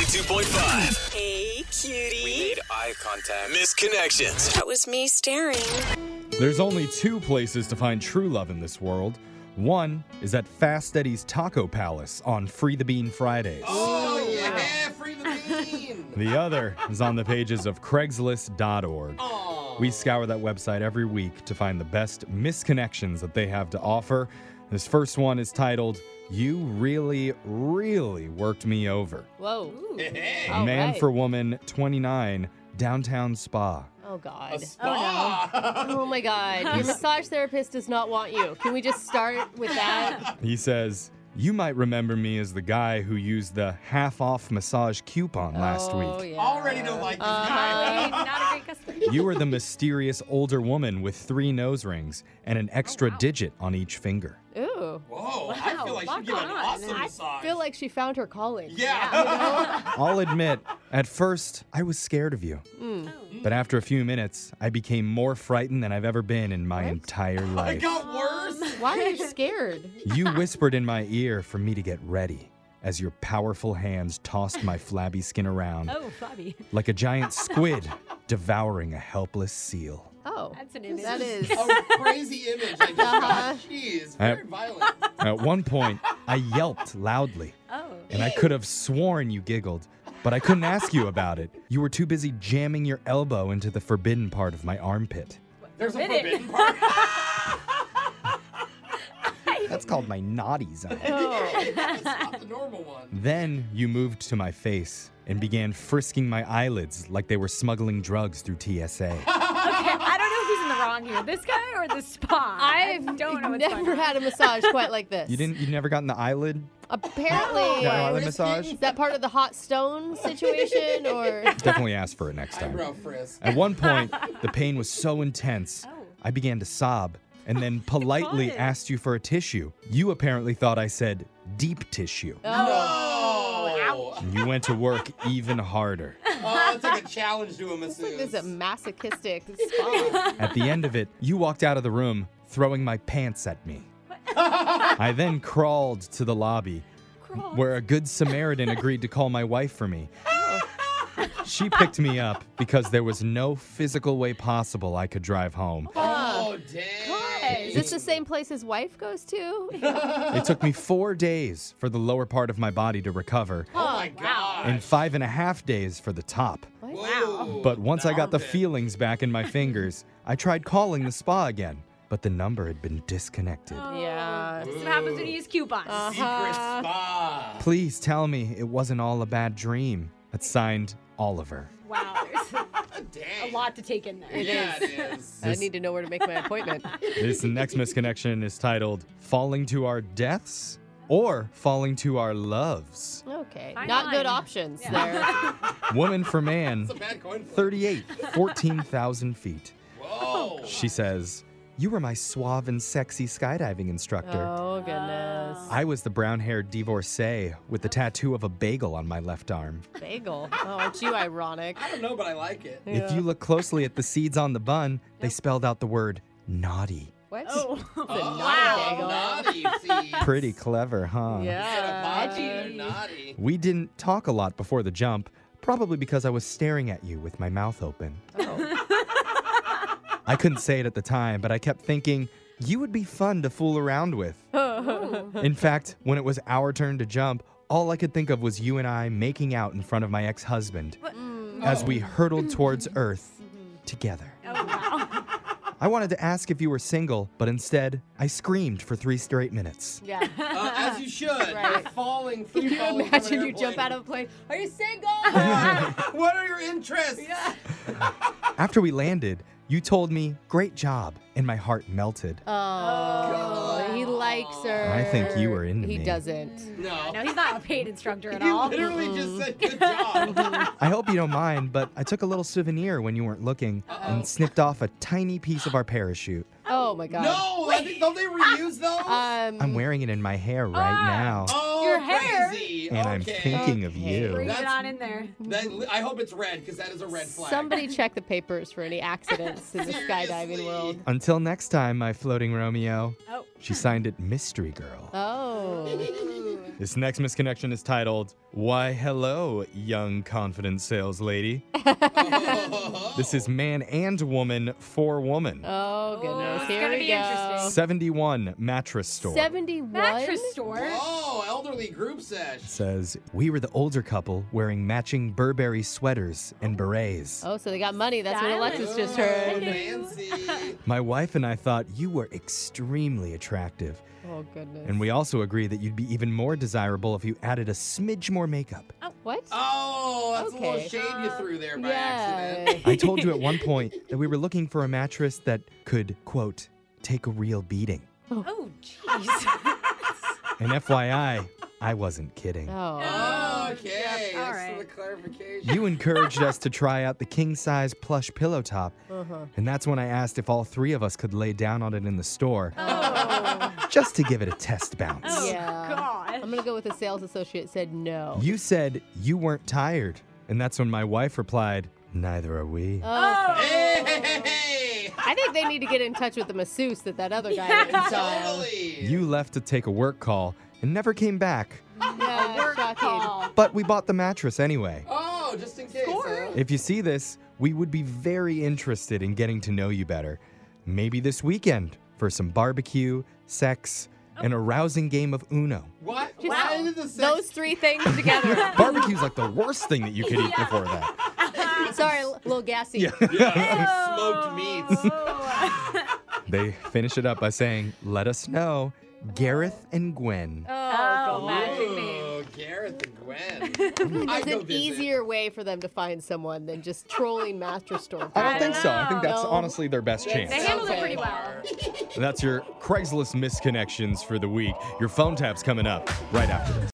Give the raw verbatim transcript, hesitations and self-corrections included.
ninety-two point five. Hey, cutie. We made eye contact. Misconnections. That was me staring. There's only two places to find true love in this world. One is at Fast Eddie's Taco Palace on Free the Bean Fridays. Oh, yeah, free the bean. The other is on the pages of Craigslist dot org. We scour that website every week to find the best misconnections that they have to offer. This first one is titled, You Really, Really Worked Me Over. Whoa. Hey. All Man right. for woman, twenty-nine, downtown spa. Oh, God. A spa. Oh, my God. Your massage therapist does not want you. Can we just start with that? He says, You might remember me as the guy who used the half-off massage coupon last oh, week. Yeah. Already don't like this Uh-huh. guy. Not a great customer. You were the mysterious older woman with three nose rings and an extra digit on each finger. Ooh. Whoa, I feel like Wow, she'd give an on. awesome I massage. I feel like she found her calling. Yeah. I'll admit, at first, I was scared of you. But after a few minutes, I became more frightened than I've ever been in my What? entire It life. got worse. Why are you scared? You whispered in my ear for me to get ready as your powerful hands tossed my flabby skin around Oh, Bobby. like a giant squid devouring a helpless seal. Oh. That's an image. That is. A crazy image I just Uh-huh. got. Jeez, very Uh, violent. At one point, I yelped loudly, Oh. and I could have sworn you giggled, but I couldn't ask you about it. You were too busy jamming your elbow into the forbidden part of my armpit. There's a Forbidden. forbidden part. That's called my naughty zone. Oh. That's not the normal one. Then you moved to my face and began frisking my eyelids like they were smuggling drugs through T S A. Okay, I don't know who's in the wrong here. This guy or the spa? I've I don't know what's never going on. had a massage quite like this. You didn't? You never gotten the eyelid? Apparently. Yeah, eyelid Frisking? massage? Is that part of the hot stone situation or? Definitely ask for it next time. Eyebrow frisk. At one point, the pain was so intense, Oh. I began to sob and then politely fun. asked you for a tissue. You apparently thought I said deep tissue. No. And you went to work even harder. Oh, it's like a challenge to a This masseuse. is a masochistic spa. At the end of it, you walked out of the room, throwing my pants at me. I then crawled to the lobby, Crawl. where a good Samaritan agreed to call my wife for me. She picked me up because there was no physical way possible I could drive home. Oh, dang. Is this the same place his wife goes to? It took me four days for the lower part of my body to recover, Oh, my God. and five and a half days for the top. Whoa. But once I got the armpit. feelings back in my fingers, I tried calling the spa again, but the number had been disconnected. Yeah. This is what happens when you use coupons. Uh, Secret Uh-huh. spa. Please tell me it wasn't all a bad dream. That's signed, Oliver. Wow, there's Dang. a lot to take in there. Yeah, it is. I need to know where to make my appointment. This next misconnection is titled Falling to Our Deaths or Falling to Our Loves. Okay. Fine Not good line. options Yeah. there. Woman for man, It's a bad coin flip. thirty-eight, fourteen thousand feet. Whoa. She says, You were my suave and sexy skydiving instructor. Oh, goodness. I was the brown-haired divorcee with the tattoo of a bagel on my left arm. Bagel. Oh, aren't you ironic? I don't know, but I like it. If you look closely at the seeds on the bun, they spelled out the word naughty. What? Oh. It's a Oh, naughty bagel. naughty seeds. Pretty clever, huh? Yeah. Edgy. edgy. Naughty. We didn't talk a lot before the jump, probably because I was staring at you with my mouth open. Oh. I couldn't say it at the time, but I kept thinking, you would be fun to fool around with. In fact, when it was our turn to jump, all I could think of was you and I making out in front of my ex-husband as we hurtled towards Earth together. Oh, wow. I wanted to ask if you were single, but instead, I screamed for three straight minutes. Yeah. Uh, as you should. Right. You're falling. Free Can you falling from imagine an you jump airplane. out of a plane? Are you single? What are your interests? After we landed, you told me, great job, and my heart melted. Oh, he likes her. I think you were into he me. doesn't. No. No, he's not a paid instructor at You all. literally just said good job. I hope you don't mind, but I took a little souvenir when you weren't looking and snipped off a tiny piece of our parachute. Oh my god. No, I think- don't they reuse those? Um, I'm wearing it in my hair right now, oh, your hair. crazy. and I'm Okay. thinking of Okay. you. Bring it That's- on in there. That, I hope it's red, because that is a red flag. somebody check the papers for any accidents in the skydiving Seriously. world. Until next time, my floating Romeo. Oh. She signed it Mystery Girl. Oh. This next misconnection is titled, Why Hello, Young Confident Sales Lady. This is man and woman for woman. Oh, goodness. it's Here gonna we be go. interesting. seventy-one mattress store. seventy-one? Mattress store. Oh, elderly group sesh. Says, we were the older couple wearing matching Burberry sweaters and berets. Oh, so they got money. That's what Stylish. Alexis just Oh, heard. fancy. My wife and I thought you were extremely attractive. Oh, goodness. And we also agree that you'd be even more desirable if you added a smidge more makeup. What? Oh, that's a little Okay. shade you threw there by yeah. accident. I told you at one point that we were looking for a mattress that could, quote, take a real beating. Oh, jeez. And F Y I, I wasn't kidding. Oh. Okay, Yep, all thanks right. for the clarification. You encouraged us to try out the king-size plush pillow top, Uh-huh. and that's when I asked if all three of us could lay down on it in the store, Oh, just to give it a test bounce. oh Yeah. God. I'm going to go with the sales associate said no. You said you weren't tired, and that's when my wife replied, neither are we. Oh. Hey, hey, hey, hey. I think they need to get in touch with the masseuse that that other guy went and saw. Totally. You left to take a work call and never came back, Yeah, Work shocking. call. but we bought the mattress anyway. Oh, just in case. Score. Huh? If you see this, we would be very interested in getting to know you better. Maybe this weekend for some barbecue, sex, and a rousing game of Uno. What? Just Why did the sex- Those three things together. Barbecue's like the worst thing that you could eat before that. Sorry, a little gassy. Yeah. Yeah, smoked meats. Oh. They finish it up by saying, let us know, Gareth and Gwen. Oh, magic name. Oh, Gareth and Gwen. I'd There's go an visit. easier way for them to find someone than just trolling mattress store. I don't I think so. I think know. that's No. honestly their best chance. They handled it Okay. pretty well. Hard. That's your Craigslist misconnections for the week. Your phone tap's coming up right after this.